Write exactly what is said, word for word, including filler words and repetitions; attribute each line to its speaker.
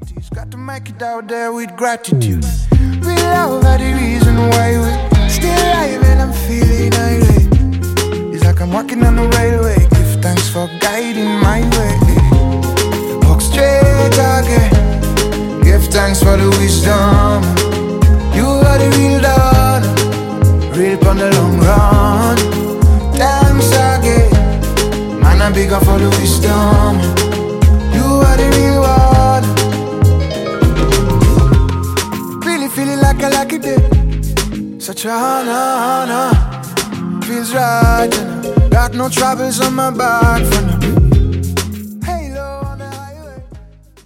Speaker 1: opportunities. Got to make it out there with gratitude. We love are the reason why we still alive and I'm feeling irate. It's like I'm walking on the railway. Give thanks for guiding my way. Walk straight again. Give thanks for the wisdom. You are the real dawn, real on the long run. Thanks again. Man, I'm bigger for the wisdom. You are the real one. Really feeling like I like it there. Such a honor, honor. Feels right, you know. Got no troubles on my back for now.